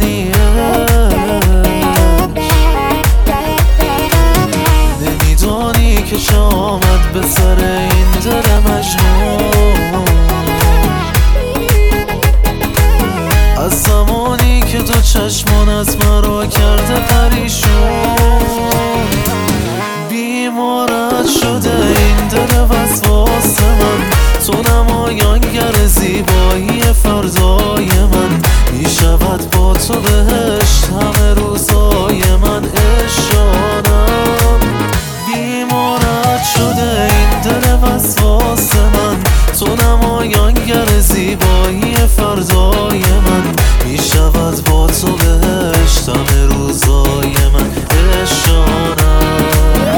نمیدونیش، نمیدونی که چه آمد به سر این دل مجنون. از زمانی که دو چشمانت مرا کرده پریشون، بیمارت شده این دل وسواس من. تو نمایانگر زیبایی فردای من، میشود با تو بهشت همه روزای من. عشقانم بیمارت شده این دل وسواس من. تو نمایانگر زیبایی فردای من، میشود با تو بهشت همه روزای من. عشقانم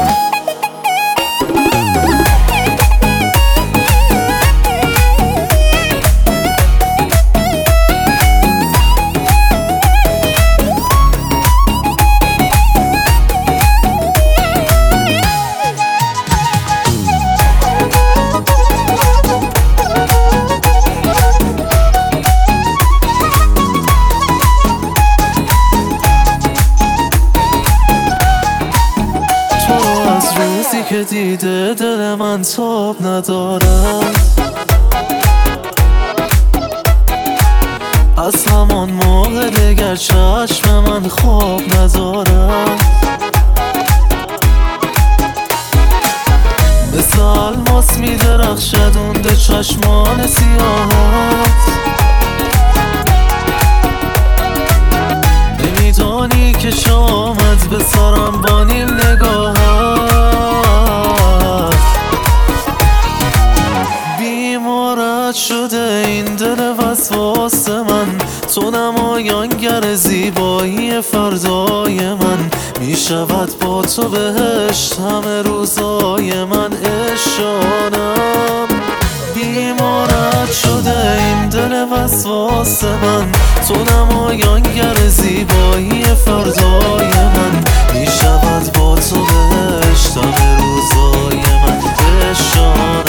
روزی که دیده دل من تاب ندارد، از همان موقع دگر چشم من خواب ندارد. مثل الماس میدرخشد اون ده چشمان سیاهت، نمیدانی که شامت به سرم با نیل نگاهت. بیمارت شده این دل وسواس من. تو نمایانگر زیبایی فردای من، میشود با تو بهشت همه روزای من. عشقانم بیمارت شده این دل وسواس من. تو نمایانگر زیبایی فردای من، میشود با تو بهشت همه روزای من. عشقانم